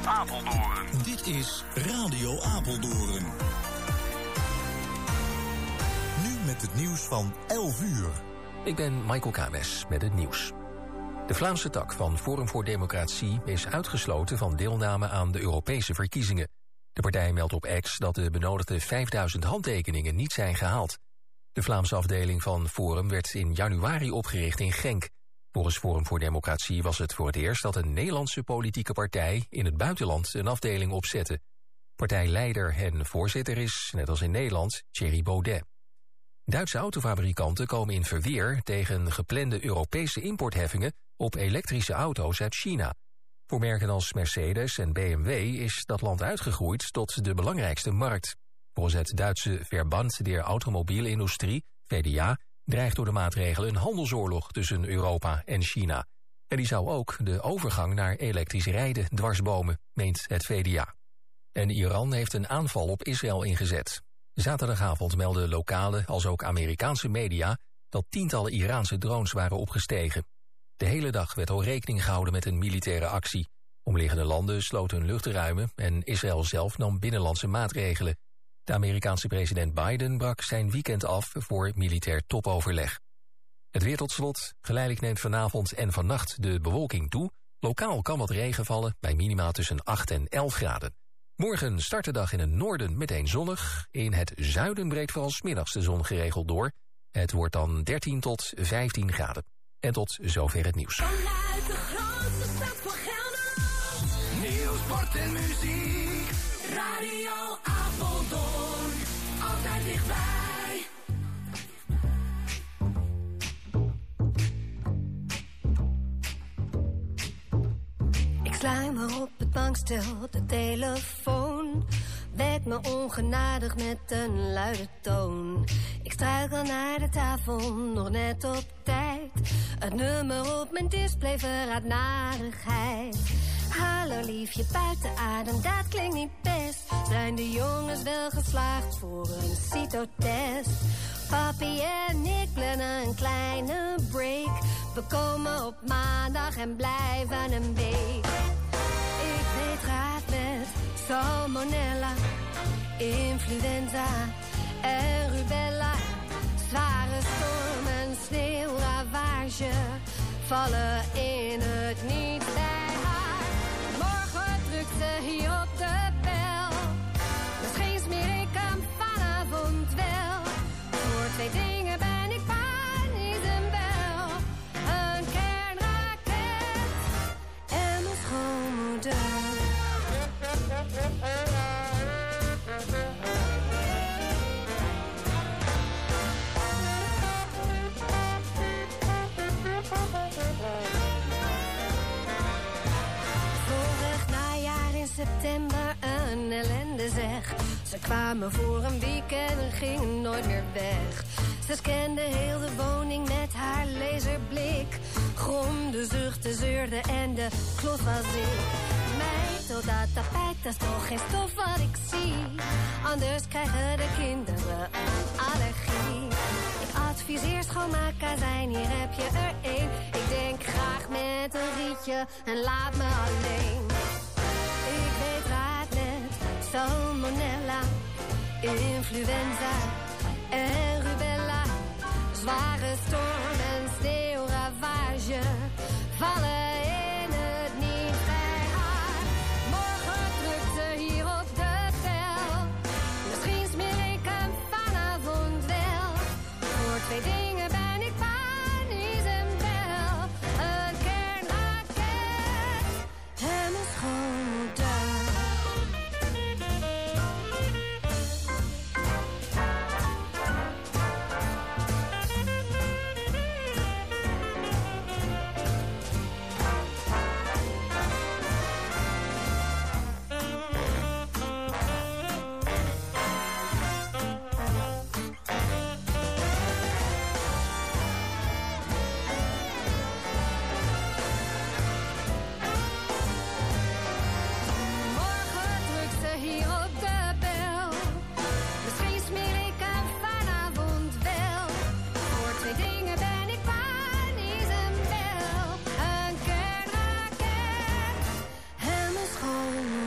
Apeldoorn. Dit is Radio Apeldoorn. Nu met het nieuws van 11 uur. Ik ben Michael Kames met het nieuws. De Vlaamse tak van Forum voor Democratie is uitgesloten van deelname aan de Europese verkiezingen. De partij meldt op X dat de benodigde 5000 handtekeningen niet zijn gehaald. De Vlaamse afdeling van Forum werd in januari opgericht in Genk. Volgens Forum voor Democratie was het voor het eerst dat een Nederlandse politieke partij in het buitenland een afdeling opzette. Partijleider en voorzitter is, net als in Nederland, Thierry Baudet. Duitse autofabrikanten komen in verweer tegen geplande Europese importheffingen op elektrische auto's uit China. Voor merken als Mercedes en BMW is dat land uitgegroeid tot de belangrijkste markt. Volgens het Duitse Verband der Automobielindustrie, VDA, dreigt door de maatregelen een handelsoorlog tussen Europa en China. En die zou ook de overgang naar elektrisch rijden dwarsbomen, meent het VDA. En Iran heeft een aanval op Israël ingezet. Zaterdagavond melden lokale als ook Amerikaanse media dat tientallen Iraanse drones waren opgestegen. De hele dag werd al rekening gehouden met een militaire actie. Omliggende landen sloten hun luchtruimen en Israël zelf nam binnenlandse maatregelen. De Amerikaanse president Biden brak zijn weekend af voor militair topoverleg. Het weer tot slot. Geleidelijk neemt vanavond en vannacht de bewolking toe. Lokaal kan wat regen vallen bij minima tussen 8 en 11 graden. Morgen start de dag in het noorden meteen zonnig. In het zuiden breekt vooral 's middags de zon geregeld door. Het wordt dan 13 tot 15 graden. En tot zover het nieuws. Vanuit de grootste stad van Gelderland. Nieuws, sport en muziek. Radio Apeldoorn. Altijd dichtbij. Ik sluim maar op het bankstel, de telefoon wekt me ongenadig met een luide toon. Ik struikel naar de tafel, nog net op tijd. Het nummer op mijn display verraadt narigheid. Hallo liefje, buiten adem, dat klinkt niet best. Zijn de jongens wel geslaagd voor een CITO-test? Papi en ik plannen een kleine break. We komen op maandag en blijven een week. Ik weet raad met salmonella, influenza en rubella. Zware stormen, sneeuwravage vallen in het niet bij haar. Morgen drukt ze hier op de bel. Misschien smeer ik hem vanavond wel. Voor 2 dingen ben ik panisch en bel. Een kernraket en mijn schoonmoeder. Vorig najaar in september een ellende zeg. Ze kwamen voor een weekend en gingen nooit meer weg. Ze scande heel de woning met haar laserblik. Gromde, zuchtte, zeurde en de klot was ik. Meid, tot dat tapijt, dat is toch geen stof wat ik zie. Anders krijgen de kinderen een allergie. Ik adviseer schoonmaakazijn, hier heb je er 1. Ik denk graag met een rietje en laat me alleen. Ik weet raad met salmonella, influenza en rubella. Zware storm en sneeuwravage vallen in het niet bij haar. Morgen drukt ze hier op de bel. Misschien smeer ik hem vanavond wel. Voor 2 dingen ben ik panisch en bel. Een kernraket en mijn schoonmoeder.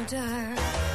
winter.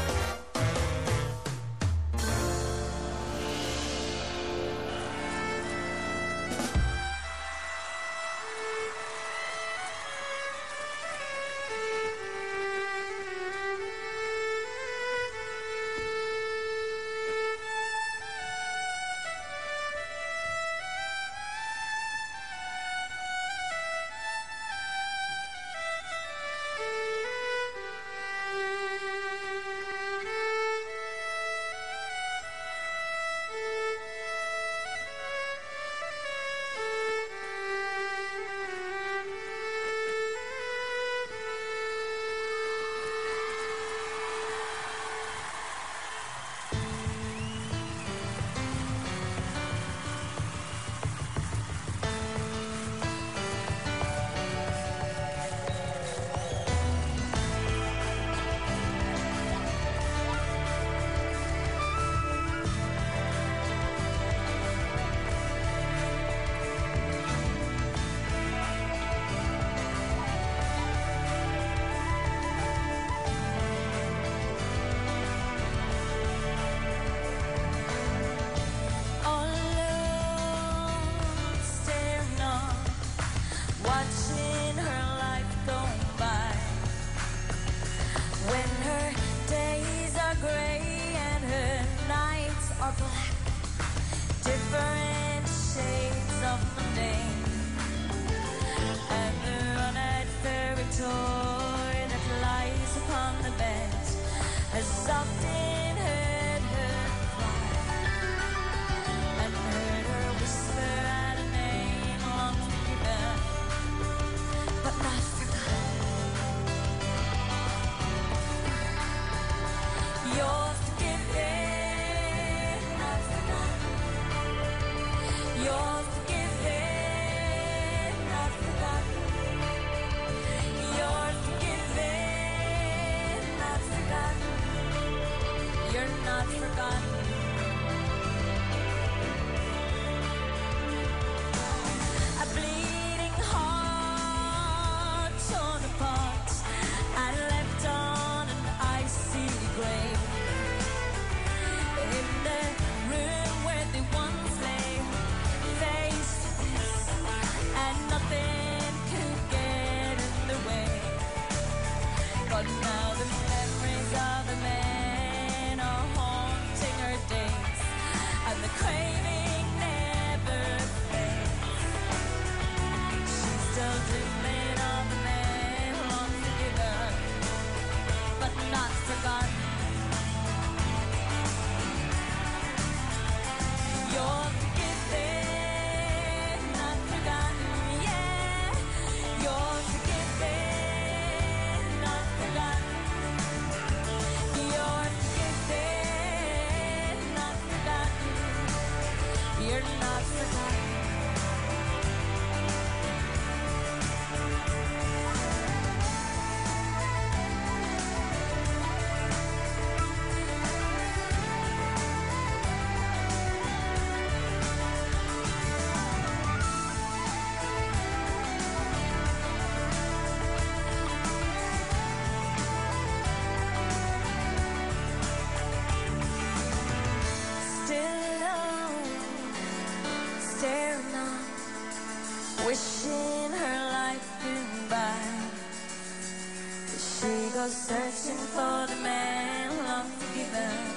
Searching for the man who longs to give up.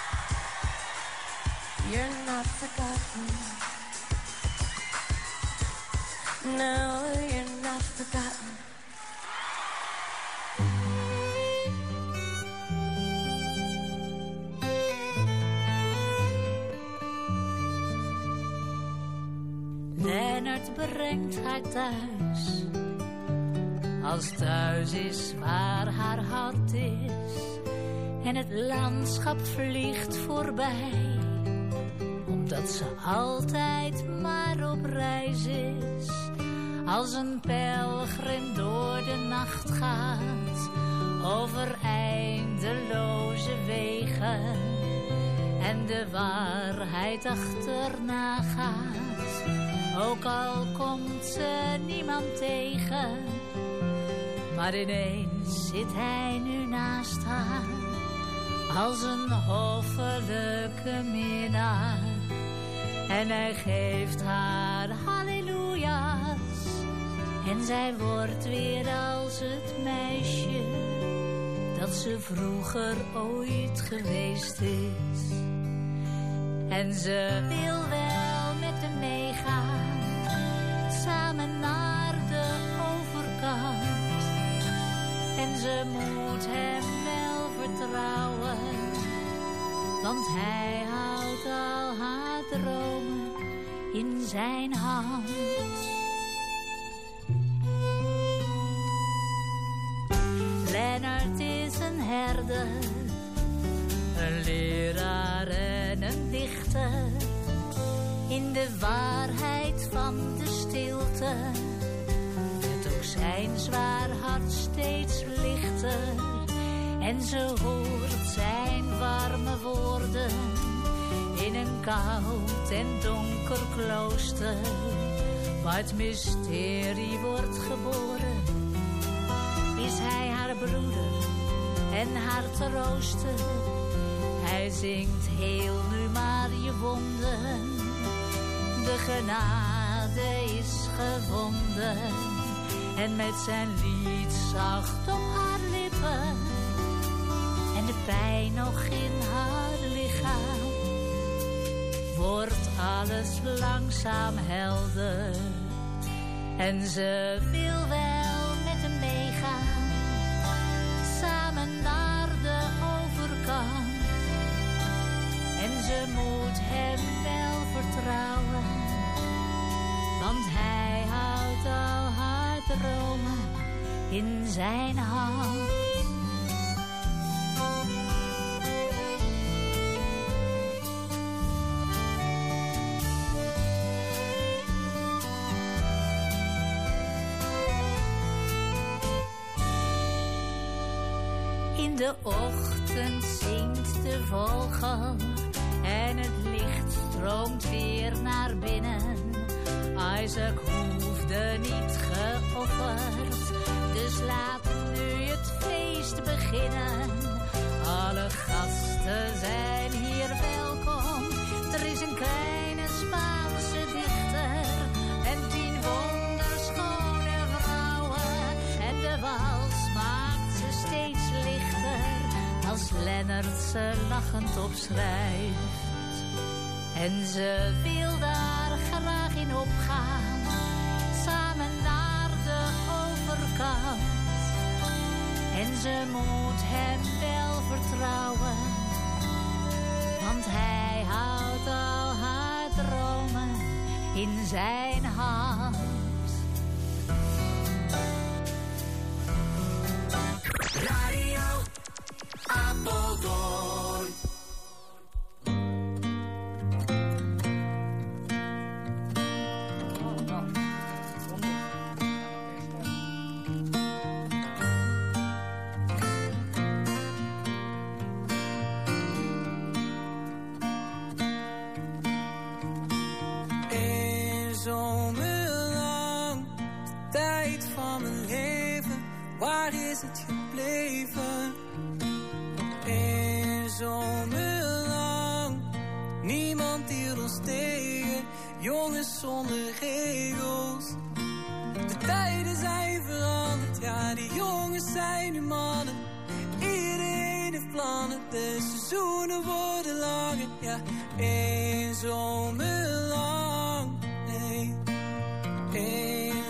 You're not forgotten. No, you're not forgotten. Leonard brengt haar thuis, als thuis is waar haar hart is. En het landschap vliegt voorbij, omdat ze altijd maar op reis is. Als een pelgrim door de nacht gaat, over eindeloze wegen, en de waarheid achterna gaat, ook al komt ze niemand tegen. Maar ineens zit hij nu naast haar, als een hoffelijke minnaar. En hij geeft haar halleluja's, en zij wordt weer als het meisje dat ze vroeger ooit geweest is. En ze wil wel met hem meegaan, samen naar de overkant. En ze moet hem wel vertrouwen, want hij houdt al haar dromen in zijn hand. Leonard is een herder, een leraar en een dichter. In de waarheid van de stilte werd ook zijn zwaar hart steeds lichter. En ze hoort zijn warme woorden in een koud en donker klooster, waar het mysterie wordt geboren. Is hij haar broeder en haar trooster? Hij zingt heel nu maar je wonden. De genade is gevonden. En met zijn lied zacht op haar lippen, en de pijn nog in haar lichaam, wordt alles langzaam helder. En ze wil wel met hem meegaan, samen naar de overkant. En ze moet hem wel vertrouwen, want hij houdt al haar dromen in zijn hand. In de ochtend zingt de vogel en het licht stroomt weer naar binnen. Isaac hoefde niet geofferd, dus laat nu het feest beginnen. Alle gasten zijn hier welkom. Er is een kleine Spaanse dichter en 10 wonderschone vrouwen. En de wals maakt ze steeds lichter, als Leonard ze lachend opschrijft. En ze wil daar graag in opgaan, samen naar de overkant. En ze moet hem wel vertrouwen, want hij houdt al haar dromen in zijn hand. Radio Apeldoorn. Waar is het gebleven? Een zomer lang, niemand hield ons tegen. Jongens zonder regels. De tijden zijn veranderd, ja, die jongens zijn nu mannen. Iedereen heeft plannen, de seizoenen worden langer. Ja, een zomer lang, nee,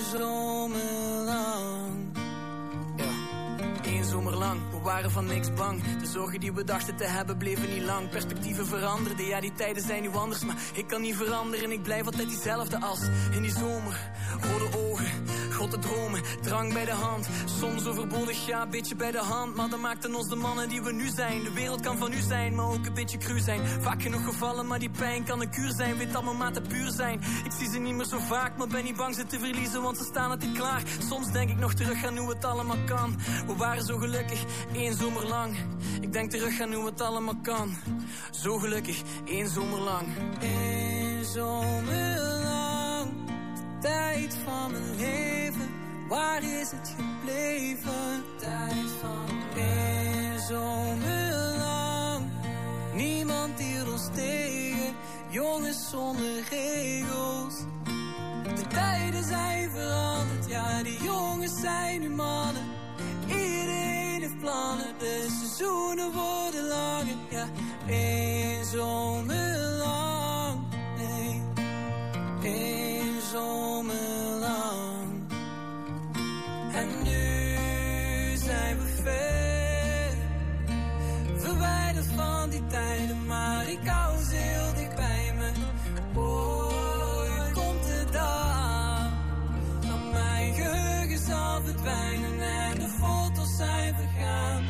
waren van niks bang. De zorgen die we dachten te hebben bleven niet lang. Perspectieven veranderden, ja die tijden zijn nu anders. Maar ik kan niet veranderen, ik blijf altijd diezelfde as. In die zomer, rode ogen, grote dromen, drang bij de hand. Soms overbodig, ja, beetje bij de hand. Maar dat maakten ons de mannen die we nu zijn. De wereld kan van u zijn, maar ook een beetje cru zijn. Vaak genoeg gevallen, maar die pijn kan een kuur zijn. Weet dat mijn maten puur zijn. Ik zie ze niet meer zo vaak, maar ben niet bang ze te verliezen, want ze staan altijd klaar. Soms denk ik nog terug aan hoe het allemaal kan. We waren zo gelukkig, 1 zomer lang. Ik denk terug aan hoe het allemaal kan. Zo gelukkig, 1 zomer lang. 1 zomer lang, de tijd van mijn leven. Waar is het gebleven? Tijd van 1 zomer lang. Niemand hield ons tegen, jongens zonder regels. De tijden zijn veranderd, ja die jongens zijn nu mannen. Iedereen heeft plannen, de seizoenen worden langer. Ja, 1 zomer lang, nee, 1 zomer lang. En nu zijn we ver, verwijderd van die tijden. Maar ik hou ze heel dicht bij me. Ooit komt de dag dat mijn geheugen zal verdwijnen en de foto's zijn vergaan.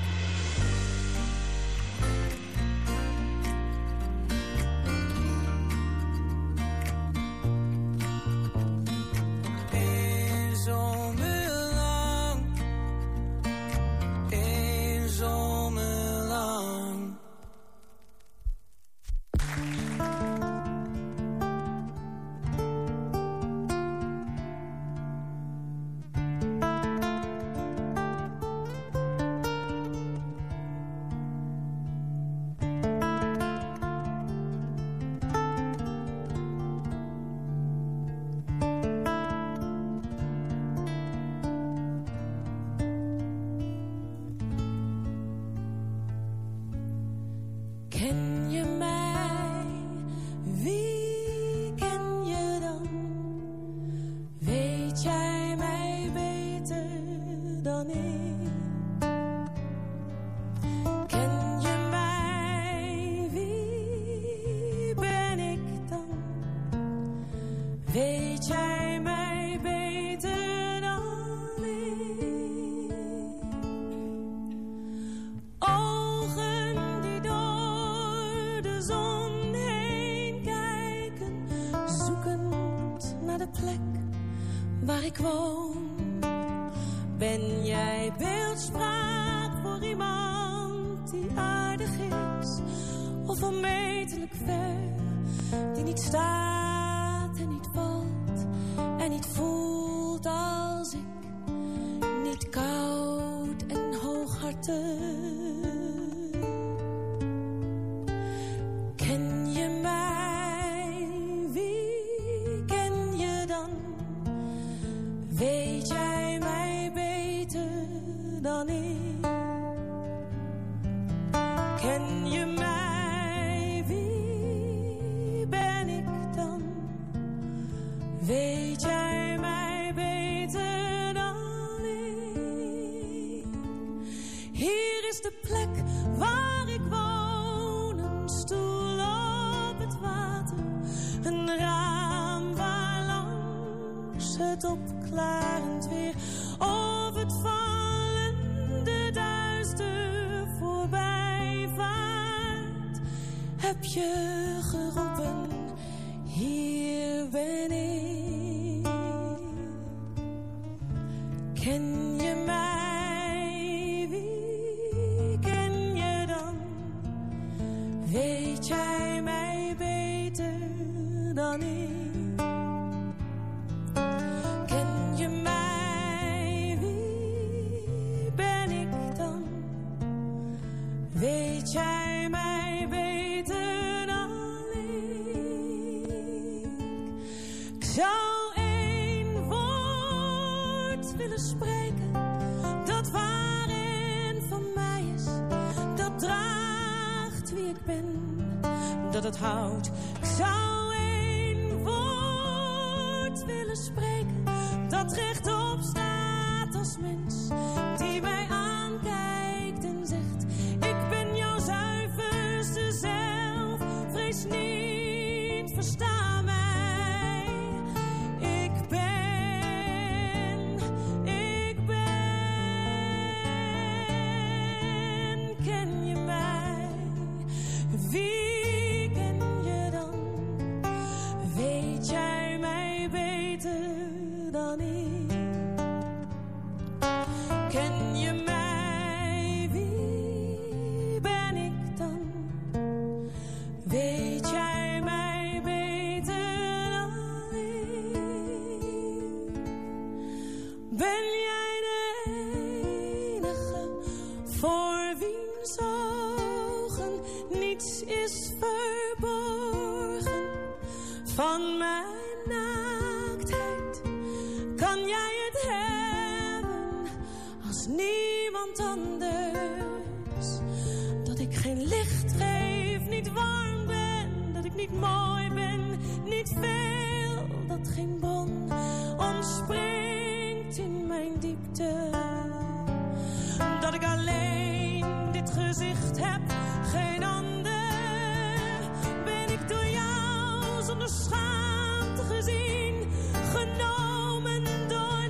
Dat het houdt. Ik zou 1 woord willen spreken dat rechtop staat als mens, die mij aankijkt en versta mij. Ken je mij? Wie ken je dan? Weet jij mij beter dan ik? Ken je mij? Wie ben ik dan? Weet jij mij beter dan ik? Ben jij de enige voor wiens ogen niets is verborgen van mijn naaktheid? Kan jij het hebben als niemand anders? Dat ik geen licht geef, niet warm ben, dat ik niet mooi ben, niet veel, dat geen bron ontspringt in mijn diepte. Dat ik alleen dit gezicht heb, geen ander. Ben ik door jou zonder schaamte gezien, genomen door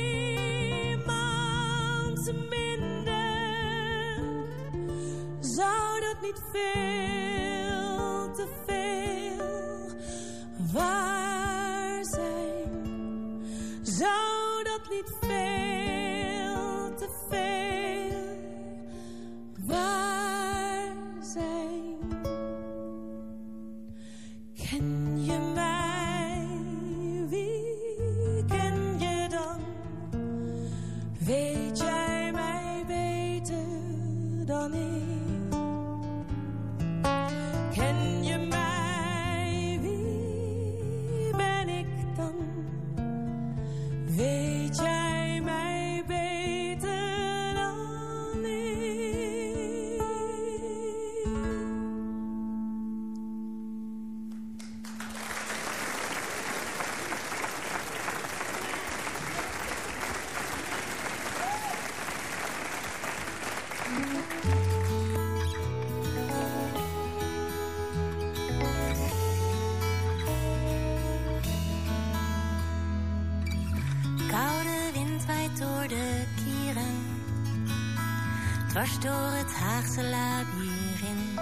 niemand minder. Zou dat niet veel te veel waar zijn? Zou dat niet veel te veel waar zijn? Ken je mij? Wie ken je dan? Weet jij mij beter dan ik? Ken je mij? Wie ben ik dan? Weet jij mij beter dan ik? Koude wind waait door de kieren, dwars door het Haagse labyrint.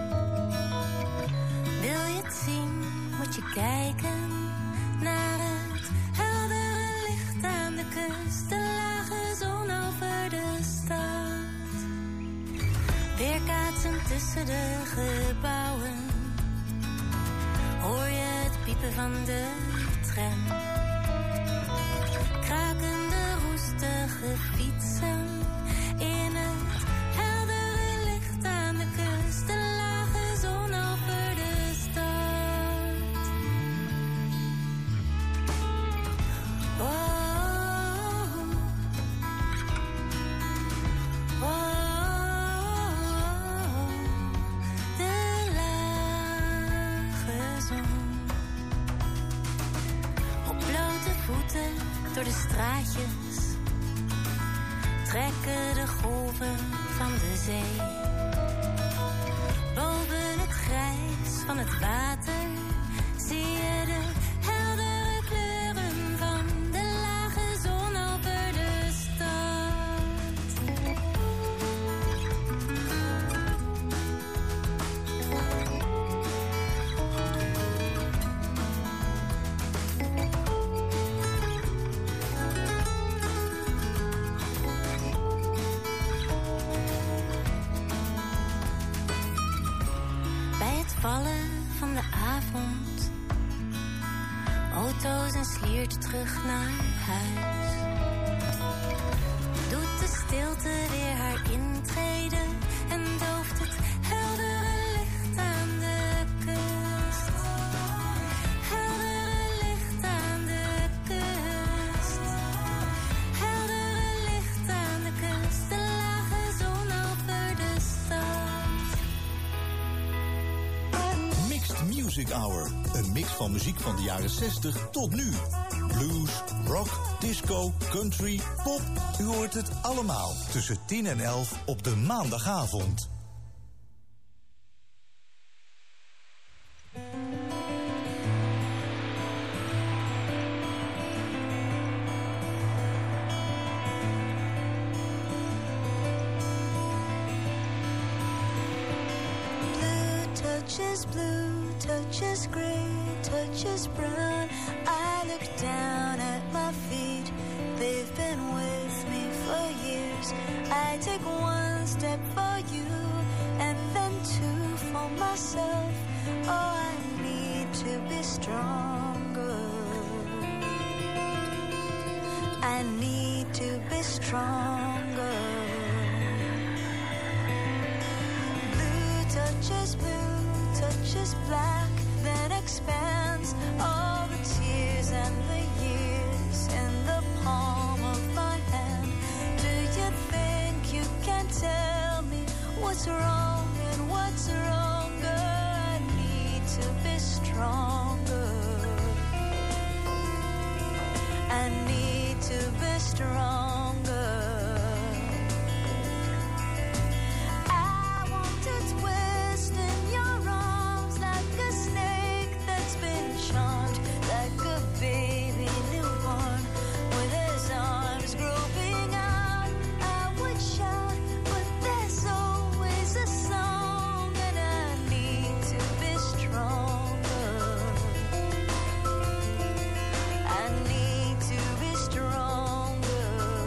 Wil je het zien, moet je kijken naar het heldere licht aan de kust, de lage zon over de stad. Weerkaatsend tussen de gebouwen, hoor je het piepen van de tram. Krakende, roestige fietsen in het heldere licht aan de kust, de lage zon over de stad. Oh, oh, oh, de lage zon. Op blote voeten door de straatjes trekken de golven van de zee. Boven het grijs van het water zie je de heldere kleuren van de lage zon over de stad. Vallen van de avond, auto's en sliert terug naar huis. Doet de stilte weer haar intrede en dooft het heldere licht aan de kust. Heldere licht aan de kust. Heldere licht aan de kust, de lage zon over de stad. Music Hour. Een mix van muziek van de jaren 60 tot nu. Blues, rock, disco, country, pop. U hoort het allemaal tussen 10 en 11 op de maandagavond. touches blue, touches gray, touches brown. I look down at my feet. They've been with me for years. I take one step for you and then two for myself. Oh, I need to be stronger. I need to be stronger. Blue touches blue, touches black, then expands all the tears and the years in the palm of my hand. Do you think you can tell me what's wrong and what's wronger? I need to be stronger. I need to be stronger. I want to twist in your arms like a snake that's been charmed, like a baby newborn with his arms groping out. I would shout, but there's always a song, and I need to be stronger. I need to be stronger.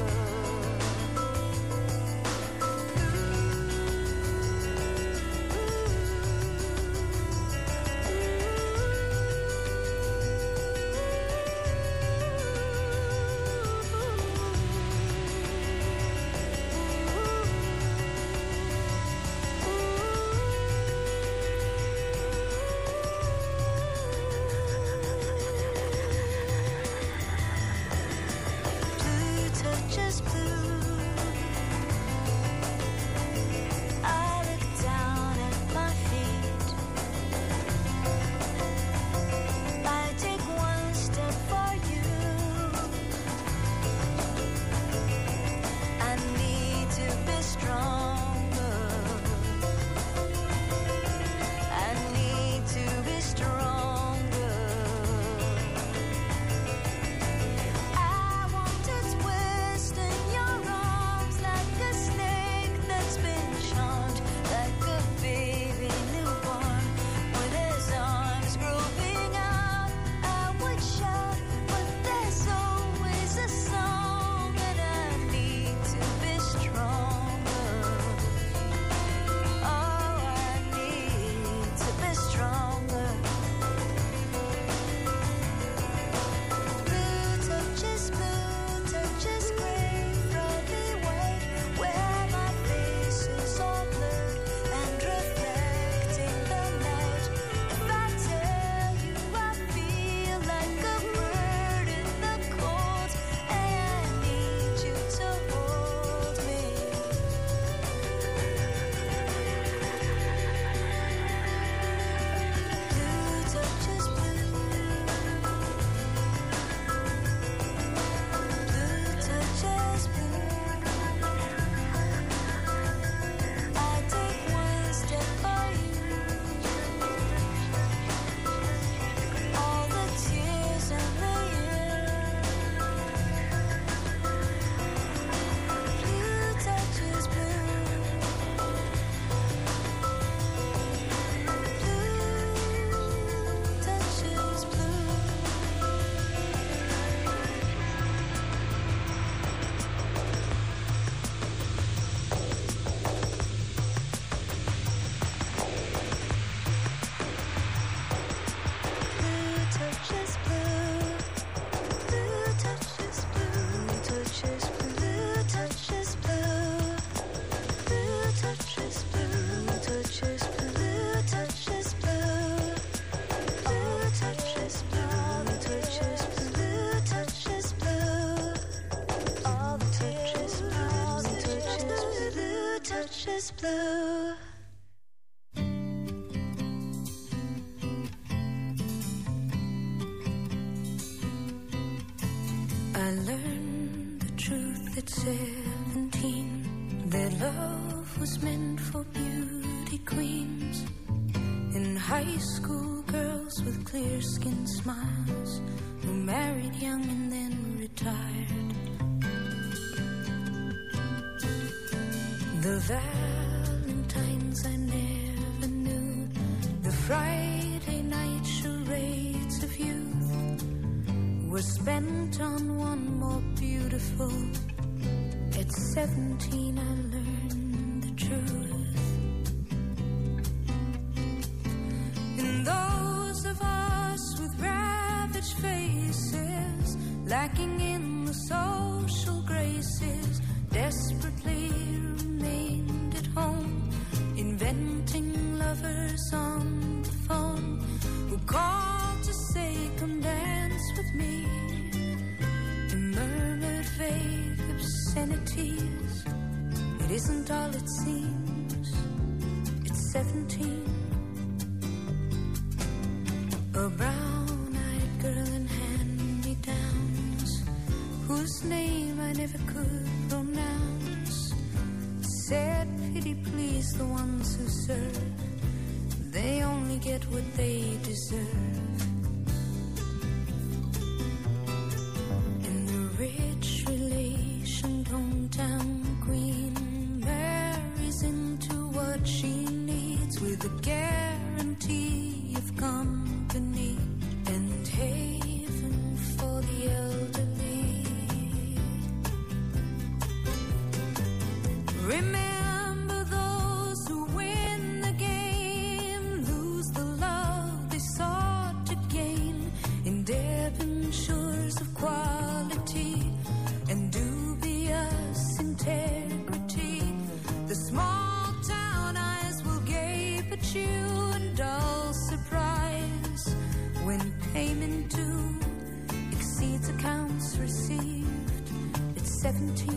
Blue touches blue. I look down at my feet. I take one step for you. I need to be stronger. I need to be stronger. I want to twist in your arms like a snake that's been charmed, like a baby newborn with his arms groping out. I would shout, but there's always a song, and I need to be stronger. Oh, I need to be stronger. Blue touches gray, frothy white, where my face is all blurred and reflecting the night. If I tell you I feel like a bird in the cold, and I need you to hold me. Blue touches blue. Blue touches blue. I take one step for you. All the tears and the years. Blue touches blue. Blue touches blue. Blue touches blue. Blue touches blue. Touches blue. Touches blue. Blue touches blue. Touches blue. Touches blue. Blue touches blue. Touches blue. Touches blue. All the touches blue. Touches blue. I learned the truth at 17, that love was meant for beauty queens. In high school, girls with clear-skinned smiles who married young and then retired. The Valentines I never knew, the Friday night charades of youth were spent on one more beautiful. At 17 I learned the truth. And those of us with ravaged faces, lacking in the social graces, desperately remained at home, inventing lovers on the phone who called to say, come dance with me, and murmured vague obscenities. It isn't all it seems. It's 17. A brown-eyed girl in hand-me-downs, whose name I never could pronounce, said, pity please the ones who serve, they only get what they deserve. And the rich relation hometown queen marries into what she needs, with a guarantee of company and haven for the elderly. Remember those who win the game, lose the love they sought to gain, in debentures of quality and dubious integrity. The small town eyes will gape at you in dull surprise when payment due exceeds accounts received. It's 17.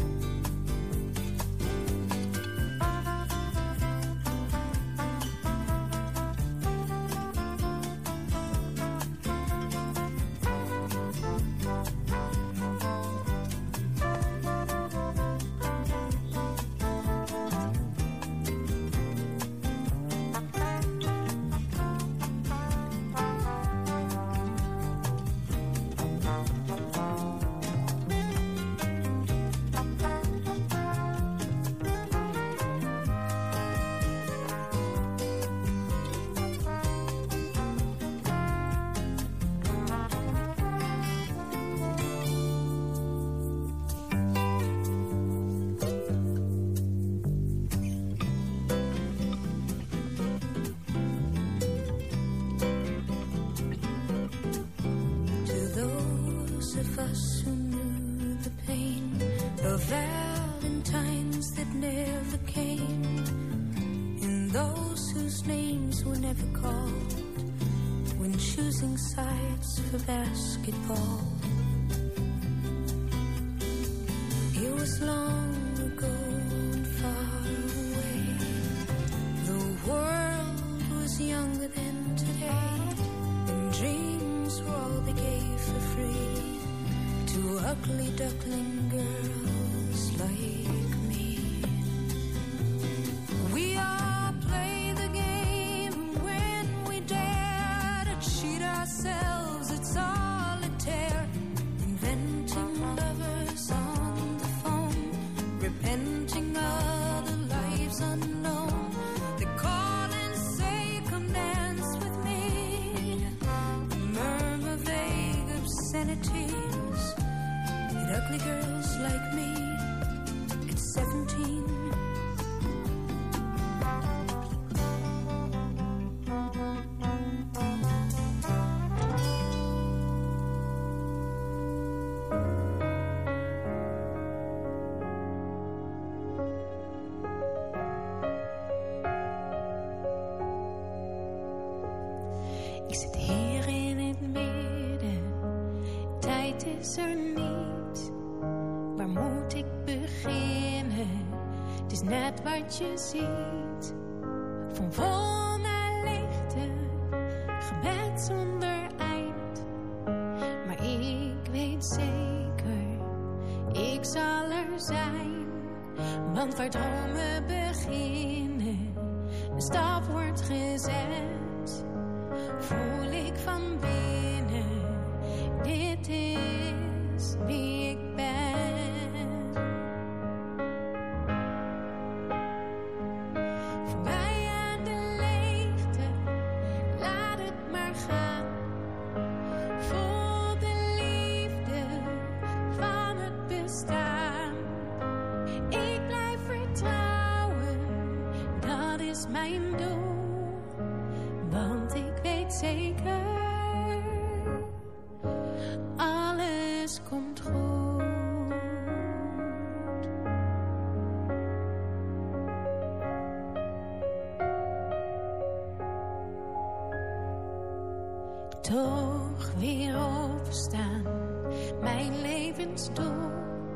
For basketball, it was long ago and far away. The world was younger than today, and dreams were all they gave for free to ugly duckling girls like me. We all play the game when we dare to cheat ourselves. Solitaire, inventing lovers on the phone, repenting other lives unknown. They call and say, come dance with me, murmur vague obscenities. And ugly girls like me, it's 17. Wat je ziet, van vol naar leegte, gebed zonder eind. Maar ik weet zeker, ik zal er zijn. Want waar dromen beginnen, een stap wordt gezet. Voel ik van binnen, dit is wie ik ben. is mijn doel, want ik weet zeker, alles komt goed. Toch weer opstaan, mijn levensdoel.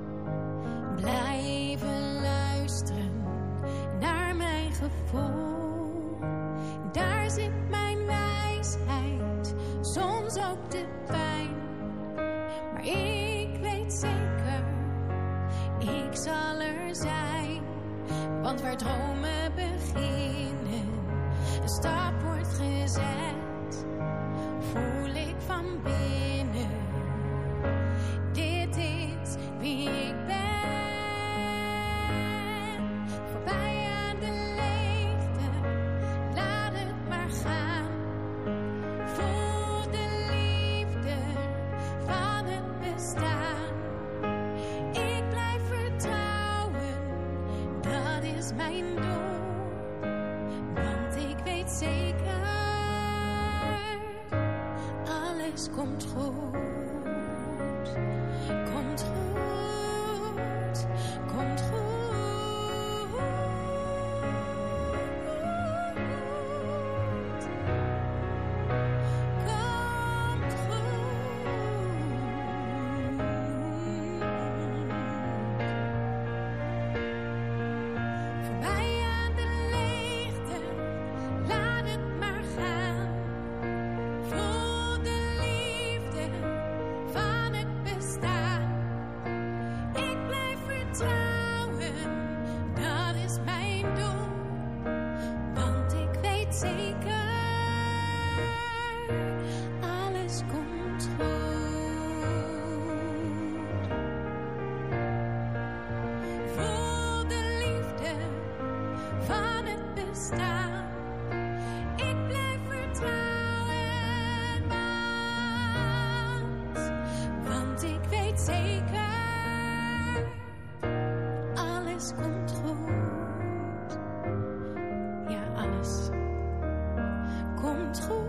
Blijven luisteren naar mijn gevoel. Daar zit mijn wijsheid, soms ook de pijn. Maar ik weet zeker, ik zal er zijn. Want waar dromen beginnen, een stap wordt gezet, voel ik van binnen. Dit is wie ik ben. Voorbij aan de leegte, laat het maar gaan. Voel de liefde van het bestaan. Ik blijf vertrouwen, dat is mijn doel. Want ik weet zeker, alles komt goed. Komt goed, komt goed. Komt goed. Voorbij aan de leegte, laat het maar gaan. Voel de liefde van het bestaan. Ik blijf vertrouwen, dat is mijn doel. Want ik weet zeker, alles komt goed. Voel de liefde van het bestaan. Ik blijf vertrouwen, want ik weet zeker, alles komt goed. Ja, alles komt goed.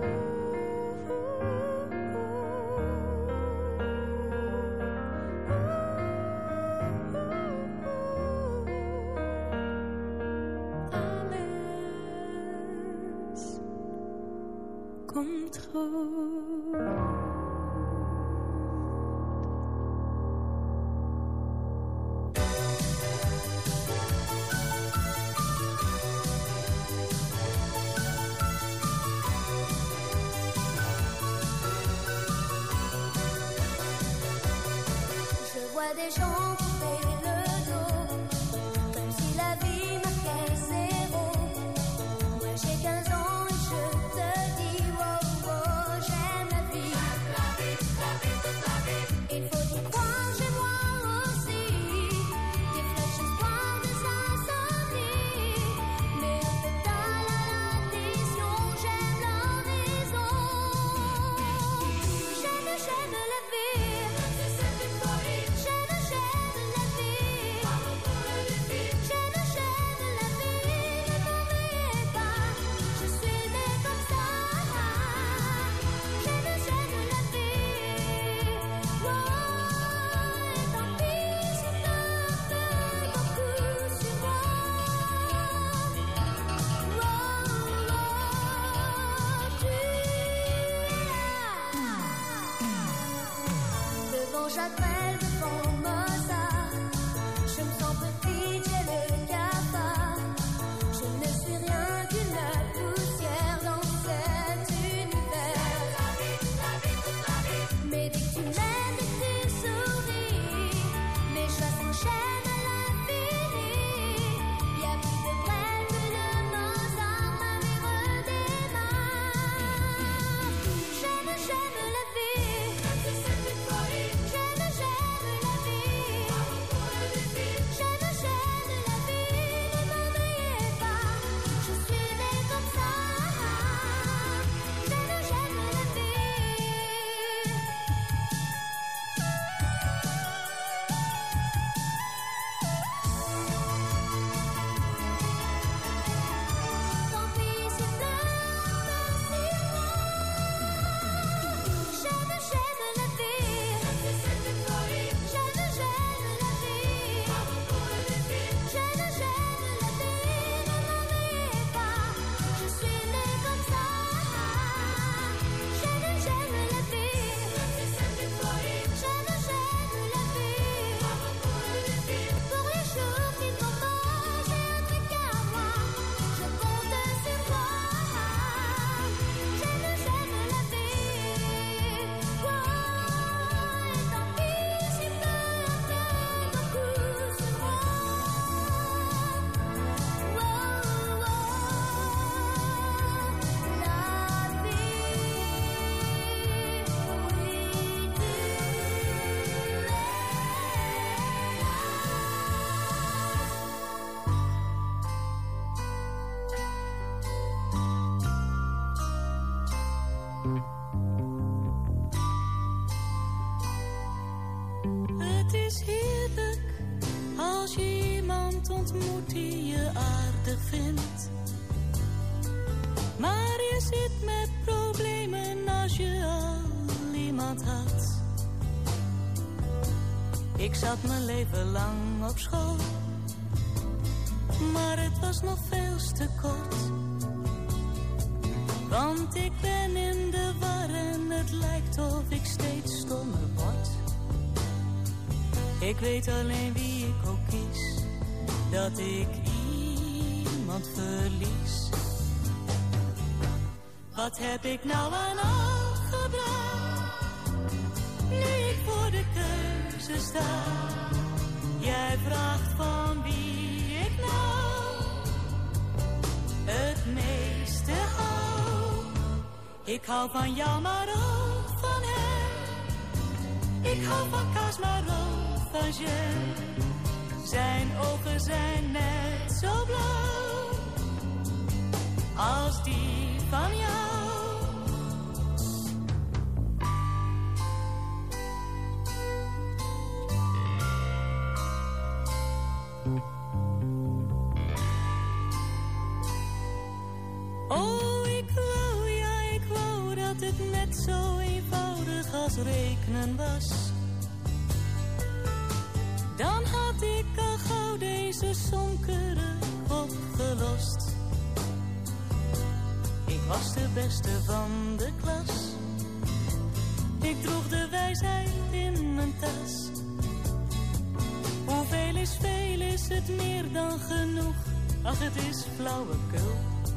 Alles komt goed. Je vois des gens couper le dos, comme si la vie marquait zéro. Moi j'ai 15 ans et je te dis, wow, wow, j'aime la vie. Toute la vie. Il faut y croire, chez moi aussi, des flèches espoir, des insomnies. Mais un pétale à l'addition, j'aime l'horizon. J'aime la vie. Châtel devant Mozart, je me sens petite, j'ai le cafard. Je ne suis rien qu'une poussière dans cet univers. Mais dès que tu m'aimes, dès que tu souris, mes choix s'enchaînent à l'infini. Y'a plus de grêle que le Mozart m'avait redémarre. J'aime la vie. J'aime la vie. is heerlijk als je iemand ontmoet die je aardig vindt. Maar je zit met problemen als je al iemand had. Ik zat mijn leven lang op school, maar het was nog veel te kort. Want ik ben in de war en het lijkt of ik steeds stommer word. Ik weet alleen wie ik ook kies, dat ik iemand verlies. Wat heb ik nou aan al gebracht, nu ik voor de keuze sta? Jij vraagt van wie ik nou het meeste hou. Ik hou van jou, maar ook van hem. Ik hou van kaas, maar ook van jam. Zijn ogen zijn net zo blauw als die van jou. Oh, ik wou dat het net zo eenvoudig als rekenen was. Dan had ik al gauw deze sonkere opgelost. Ik was de beste van de klas. Ik droeg de wijsheid in mijn tas. Hoeveel is veel, is het meer dan genoeg? Ach, het is flauwekul.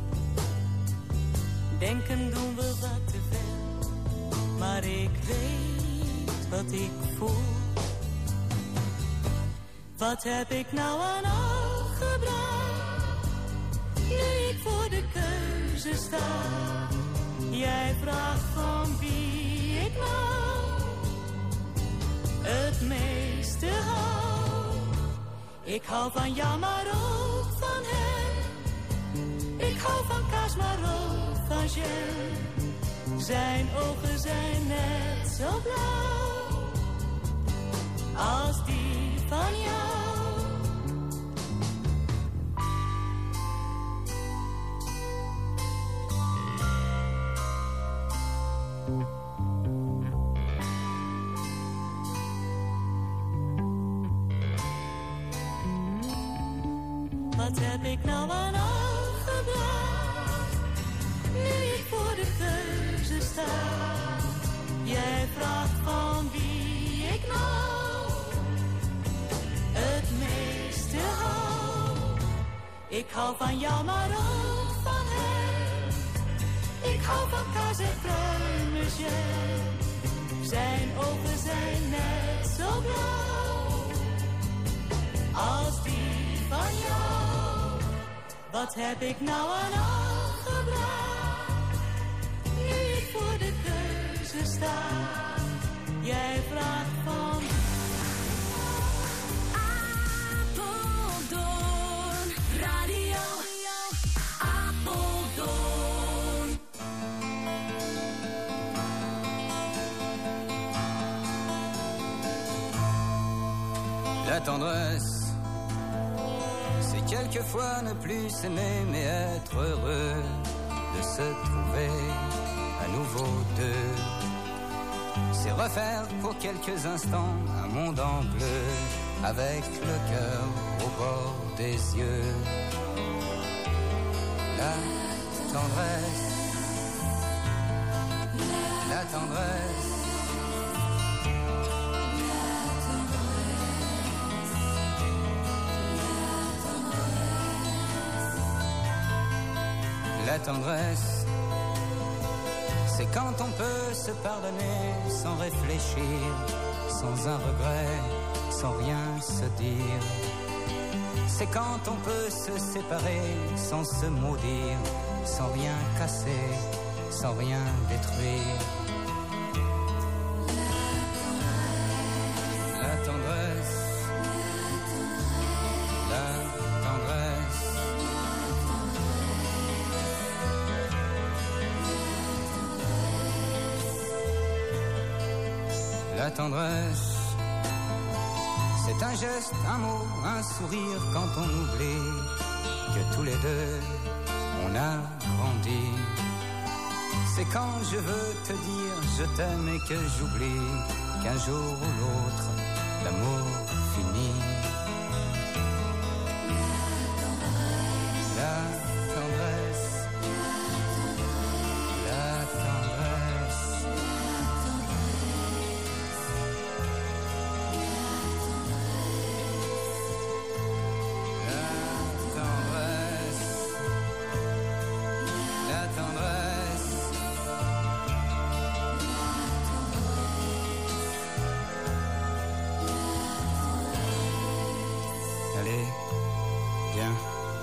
Denken doen we wat te veel, maar ik weet wat ik voel. Wat heb ik nou aan al gebracht, nu ik voor de keuze sta? Jij vraagt van wie ik nou het meeste hou. Ik hou van jou, maar ook van hem. Ik hou van kaas, maar ook van jam. Zijn ogen zijn net zo blauw als die van jou. Wat heb ik nou aan al gebracht, nu ik voor de keuze sta? Jij vraagt van wie ik nou het meeste hou. Ik hou van jou, maar ook van hem. Ik hou van kaas en pruimensjam. Zijn ogen zijn net zo blauw als die van jou. Wat heb ik nou aan al gebracht, nu ik voor de keuze sta? Jij vraagt van Apeldoorn Radio, Apeldoorn. La tendresse, c'est quelquefois ne plus s'aimer mais être heureux de se trouver à nouveau deux. C'est refaire pour quelques instants un monde en bleu avec le cœur au bord des yeux. La tendresse, la tendresse. La tendresse, c'est quand on peut se pardonner sans réfléchir, sans un regret, sans rien se dire. C'est quand on peut se séparer sans se maudire, sans rien casser, sans rien détruire. La tendresse, la tendresse. La tendresse, C'est un geste, un mot, un sourire quand on oublie que tous les deux on a grandi. C'est quand je veux te dire je t'aime et que j'oublie qu'un jour ou l'autre l'amour finit. La tendresse, la tendresse, la tendresse. Allez, viens.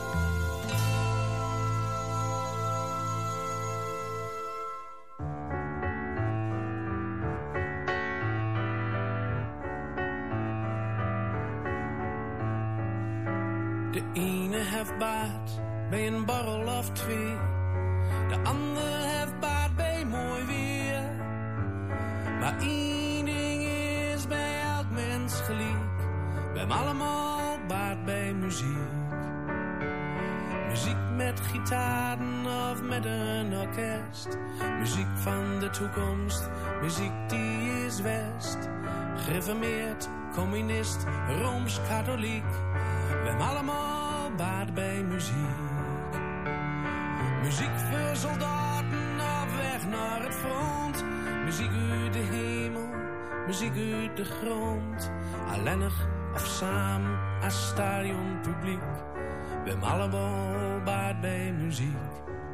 De ene heeft baat bij een borrel of twee. De ander heeft baat bij mooi weer. Maar één ding is bij elk mens gelijk. We hebben allemaal baat bij muziek. Muziek met gitaren of met een orkest. Muziek van de toekomst, muziek die is West. Gereformeerd, communist, Rooms-katholiek. We hebben allemaal baat bij muziek. Muziek voor soldaten op weg naar het front. Muziek uit de hemel, muziek uit de grond. Alleenig of samen als stadionpubliek. We hebben allemaal baat bij muziek.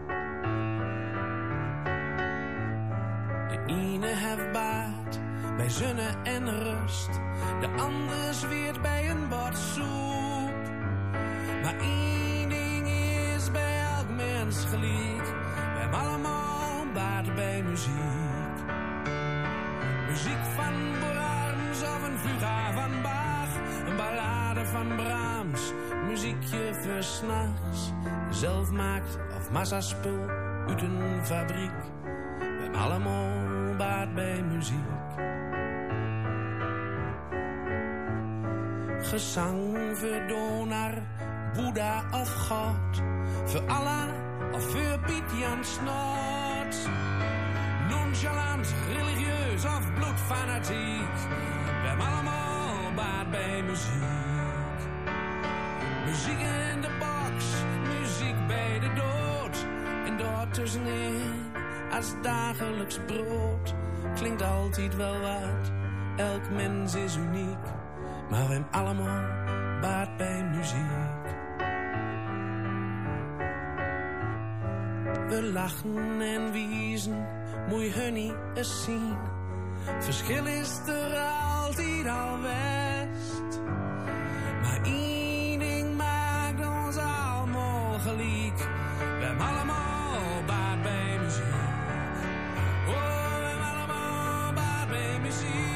De ene heeft baat bij zonne en rust. De ander zweert bij een bord soep. Maar één ding is bij elk mens gelijk. We hebben allemaal baat bij muziek. Muziek van Brahms of een fuga van Bach. Een ballade van Brahms. Muziekje voor 's nachts. Zelf maakt of massaspul uit een fabriek. We hebben allemaal baat bij muziek. Gezang voor Donar, Boeddha of God. Voor Allah of voor Piet Jan Snot. Nonchalant, religieus of bloedfanatiek. We hebben allemaal baat bij muziek. Muziek in de box, muziek bij de dood. En daartussenin, als dagelijks brood. Klinkt altijd wel wat, elk mens is uniek. Maar we hebben allemaal baat bij muziek. We lachen en wiezen, moet je hun niet eens zien. Verschil is er altijd al best. Maar één ding maakt ons allemaal gelijk. We hebben allemaal baat bij muziek. Oh, we hebben allemaal baat bij muziek.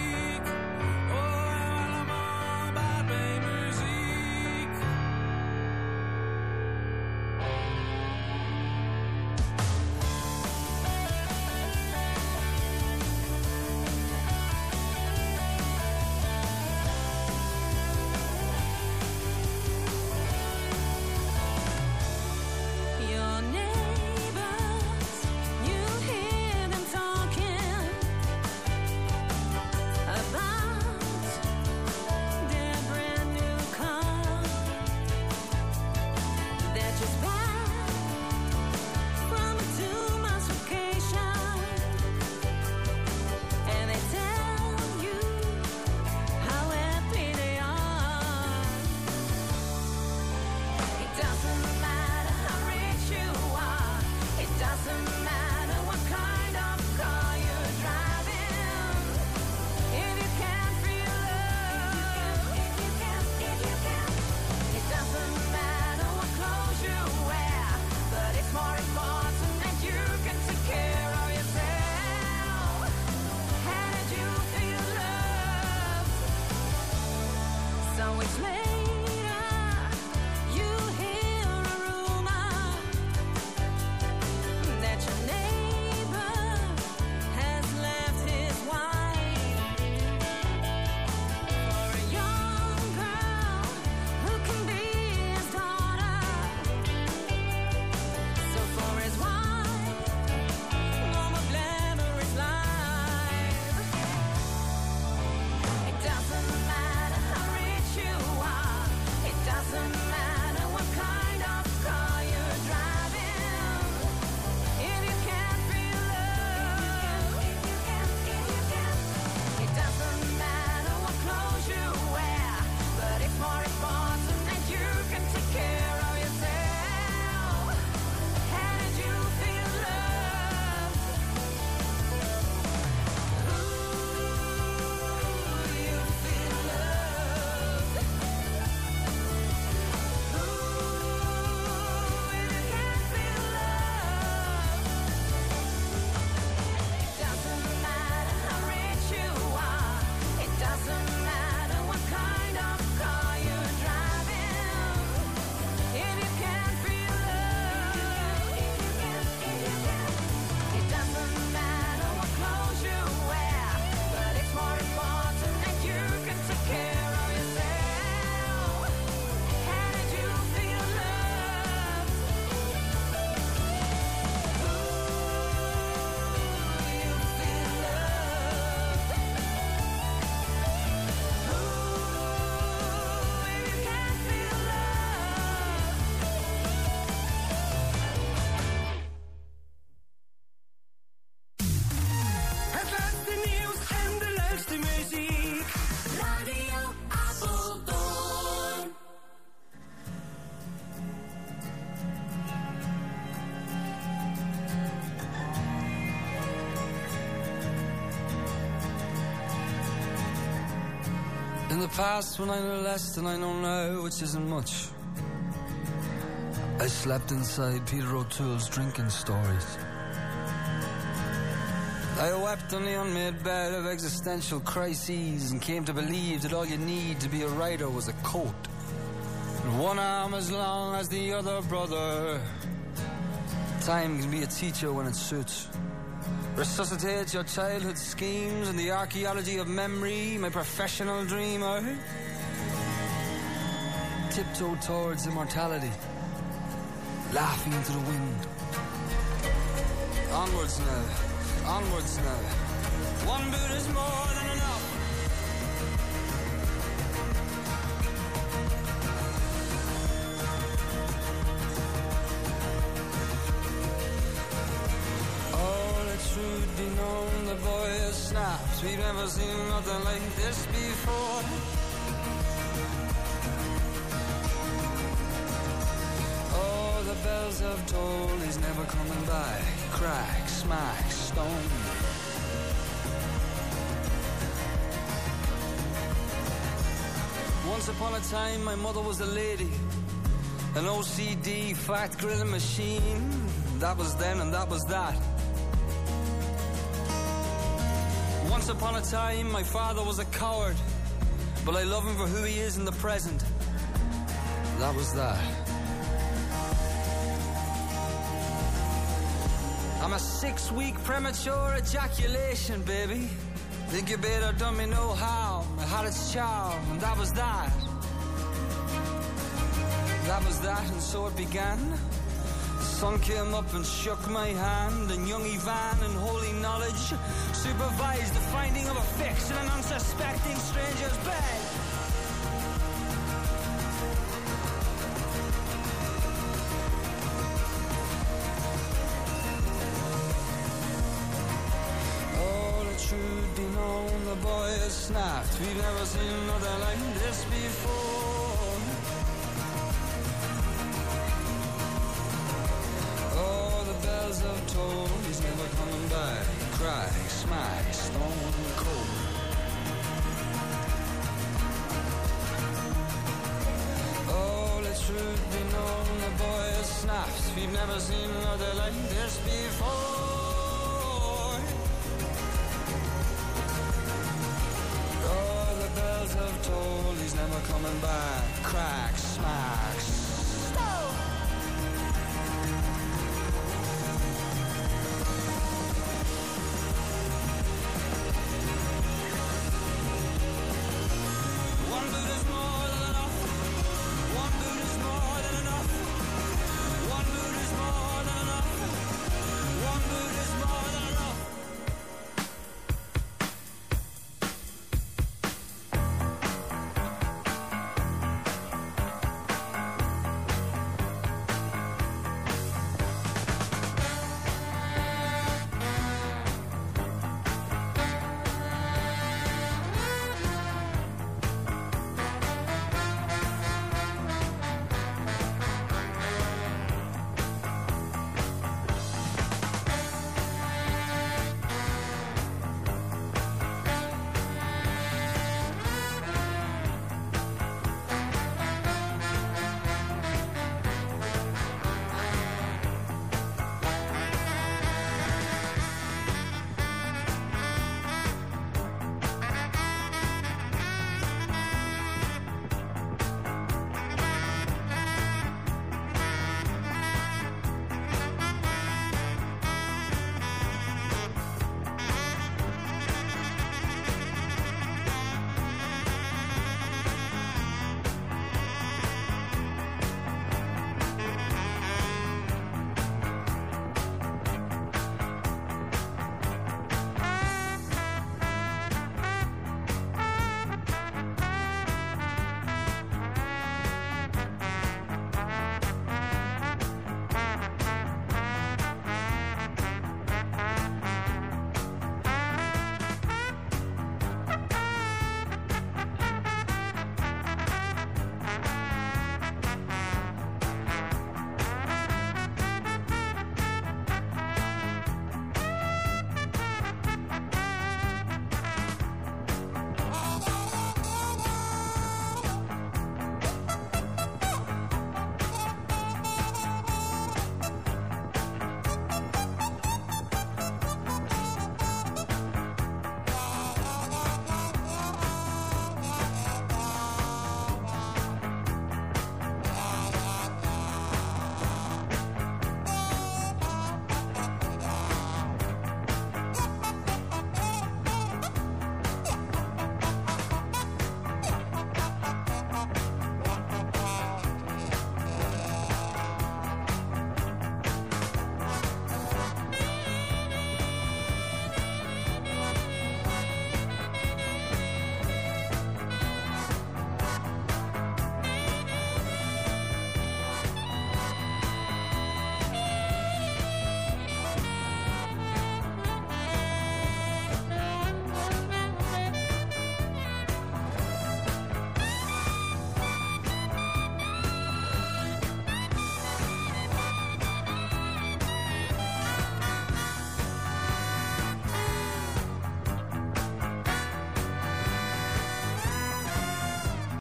past when I knew less than I know now, which isn't much. I slept inside Peter O'Toole's drinking stories. I wept on the unmade bed of existential crises and came to believe that all you need to be a writer was a coat. And one arm as long as the other, brother. Time can be a teacher when it suits. Resuscitate your childhood schemes and the archaeology of memory, my professional dreamer. Tiptoe towards immortality, laughing into the wind. Onwards now, onwards now. One boot is more than enough. Should be known, the boy has snapped. We've never seen nothing like this before. Oh, the bells have tolled, he's never coming back. Crack, smack, stone. Once upon a time, my mother was a lady. An OCD fat grilling machine. That was then and that was that. Once upon a time, my father was a coward, but I love him for who he is in the present. That was that. I'm a 6-week premature ejaculation, baby. The incubator done me no harm. I had its charm, and that was that. That was that, and so it began. The sun came up and shook my hand, and young Ivan in holy knowledge supervised the finding of a fix in an unsuspecting stranger's bed. Oh, the truth be known, the boy has snapped. We've never seen nothing like this before. Of told, he's never coming back. Crack, smack, stone cold. Oh, let truth be known, the boy has snapped. We've never seen another like this before. Oh, the bells have told, he's never coming back. Crack, smack,